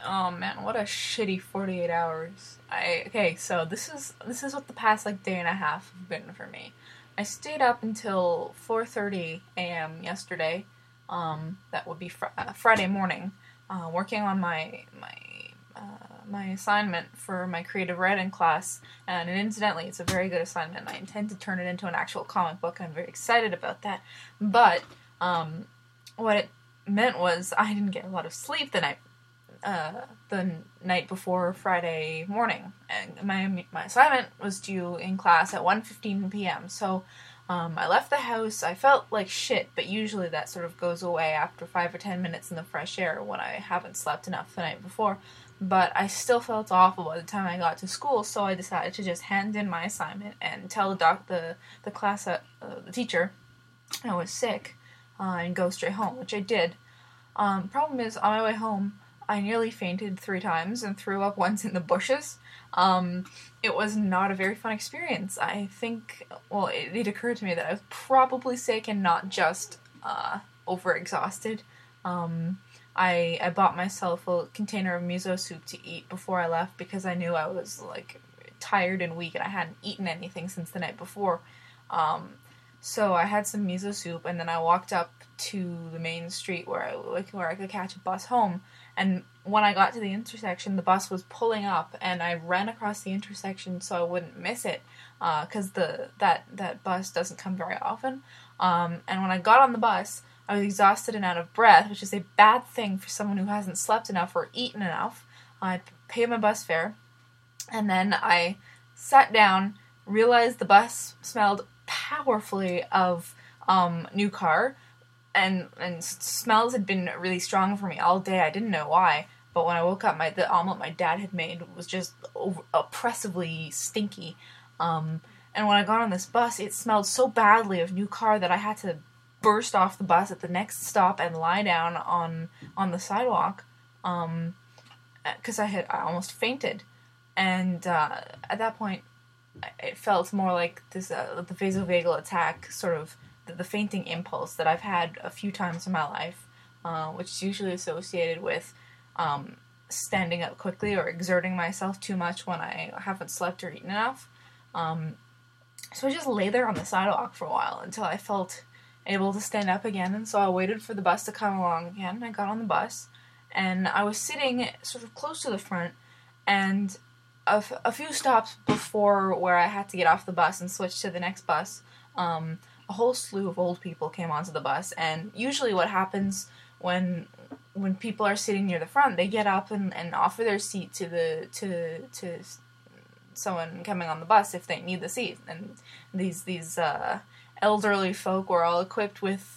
Oh man, what a shitty 48 hours. So this is what the past like day and a half have been for me. I stayed up until 4:30 a.m. yesterday. That would be Friday morning, working on my assignment for my creative writing class. And incidentally, it's a very good assignment. I intend to turn it into an actual comic book. I'm very excited about that. But what it meant was I didn't get a lot of sleep the night before Friday morning, and my assignment was due in class at 1:15 p.m. So I left the house. I felt like shit, but usually that sort of goes away after 5 or 10 minutes in the fresh air when I haven't slept enough the night before. But I still felt awful by the time I got to school, so I decided to just hand in my assignment and tell the the teacher I was sick, and go straight home, which I did. Problem is, on my way home, I nearly fainted 3 times and threw up once in the bushes. It was not a very fun experience. I think, well, it occurred to me that I was probably sick and not just overexhausted. I bought myself a container of miso soup to eat before I left because I knew I was like tired and weak and I hadn't eaten anything since the night before. So I had some miso soup, and then I walked up to the main street where I could catch a bus home. And when I got to the intersection, the bus was pulling up, and I ran across the intersection so I wouldn't miss it, because that bus doesn't come very often. And when I got on the bus, I was exhausted and out of breath, which is a bad thing for someone who hasn't slept enough or eaten enough. I paid my bus fare, and then I sat down, realized the bus smelled powerfully of new car, and smells had been really strong for me all day. I didn't know why, but when I woke up, the omelet my dad had made was just oppressively stinky. And when I got on this bus, it smelled so badly of new car that I had to burst off the bus at the next stop and lie down on the sidewalk, because I almost fainted. And at that point, it felt more like this the vasovagal attack, sort of the fainting impulse that I've had a few times in my life, which is usually associated with standing up quickly or exerting myself too much when I haven't slept or eaten enough. So I just lay there on the sidewalk for a while until I felt able to stand up again, and so I waited for the bus to come along again. I got on the bus, and I was sitting sort of close to the front, and a few stops before where I had to get off the bus and switch to the next bus, a whole slew of old people came onto the bus. And usually what happens when people are sitting near the front, they get up and offer their seat to someone coming on the bus if they need the seat. And these elderly folk were all equipped with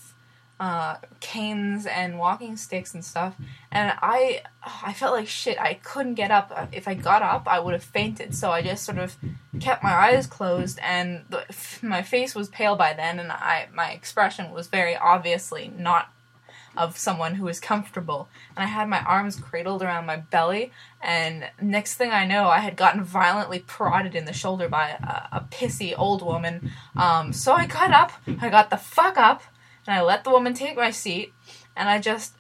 canes and walking sticks and stuff, and I felt like shit. I couldn't get up. If I got up, I would have fainted, so I just sort of kept my eyes closed, and my face was pale by then, and my expression was very obviously not of someone who is comfortable, and I had my arms cradled around my belly, and next thing I know, I had gotten violently prodded in the shoulder by a pissy old woman. So I got up, I got the fuck up, and I let the woman take my seat, and I just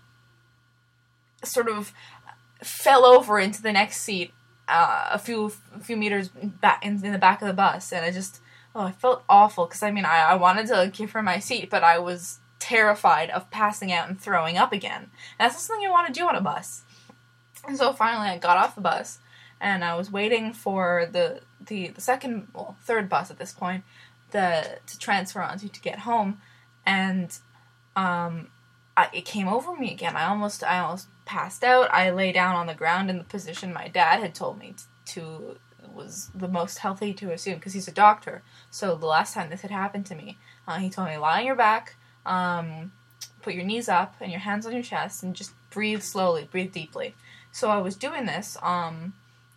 sort of fell over into the next seat, a few meters back in the back of the bus, and I felt awful, because I wanted to give her my seat, but I was terrified of passing out and throwing up again. And that's not something you want to do on a bus. And so finally I got off the bus, and I was waiting for the third bus at this point to transfer onto to get home, and it came over me again. I almost passed out. I lay down on the ground in the position my dad had told me to was the most healthy to assume, because he's a doctor. So the last time this had happened to me, he told me, lie on your back, put your knees up and your hands on your chest, and just breathe slowly, breathe deeply. So I was doing this, and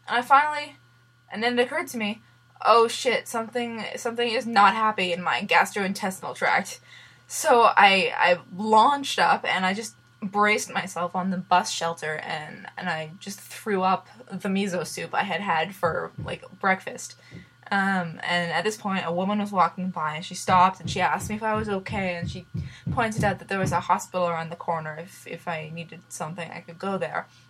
then it occurred to me, oh shit, something is not happy in my gastrointestinal tract. So I launched up, and I just braced myself on the bus shelter, and I just threw up the miso soup I had for, like, breakfast. And at this point, a woman was walking by, and she stopped, and she asked me if I was okay, and she pointed out that there was a hospital around the corner. If I needed something, I could go there.